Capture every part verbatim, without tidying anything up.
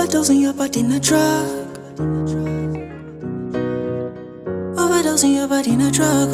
Overdosing your body in a drug. Overdosing your body in a drug.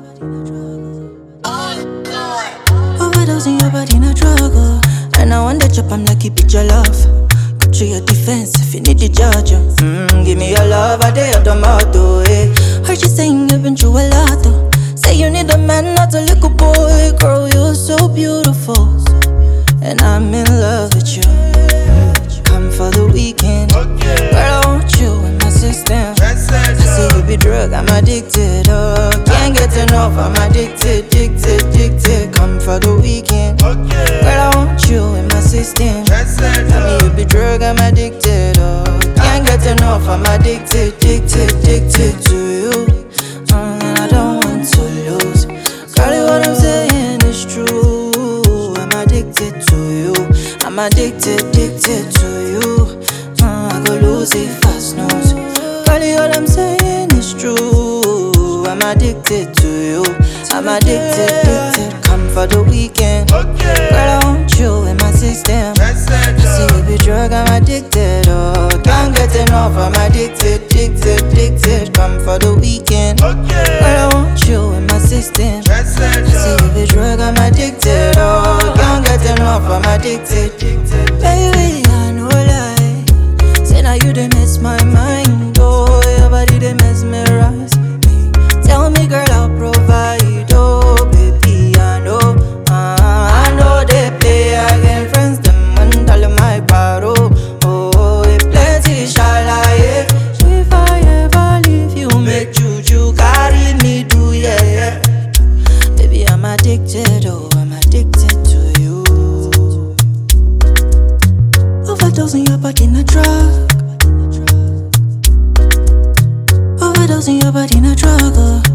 uh. Overdosing your body in a drug. uh. And I want that chop, I'm like, keep it your love. Got you your defense if you need the judge. uh. Mm, give me your love, I day of the motto. Eh. Heard you saying you've been through a lot. though. Say you need a man, not a little boy. Girl, you're so beautiful, and I'm in love with you. Come for the weekend, Okay. girl, I want you in my system. I say you be drug, I'm addicted. Oh, can't get enough, I'm addicted, addicted, addicted. Come for the weekend, Okay. girl, I want you in my system. Tell me you be drug, I'm addicted. Oh, can't get enough, I'm addicted, addicted, addicted to you. Mm, and I don't want to lose. Girl, what I'm saying is true. I'm addicted to you. I'm addicted, addicted to you. Mm, I go lose it fast, knows. Girl, what I'm saying is true. I'm addicted to you. I'm addicted, addicted. Come for the weekend, Okay. girl, I want you in my system. I see you be drug, I'm addicted. Oh, can't get enough. I'm addicted, addicted, addicted. Come for the weekend, Okay. girl, I want you in my system. I see you be drug, I'm addicted. Oh, can't get enough. I'm addicted, addicted. Baby, I know lie. Say now you done miss my mind. Oh, your body they mesmerize me. Tell me, girl, I'll provide. Oh, baby, I know. Uh, I know they play against friends. Them and all of my paro. Oh, it plenty shall I. If I ever leave you, make juju carry me do yeah, yeah. Baby, I'm addicted. Oh, I'm addicted to you. Overdosing your body in a drug. Overdosing your body in a drug. uh.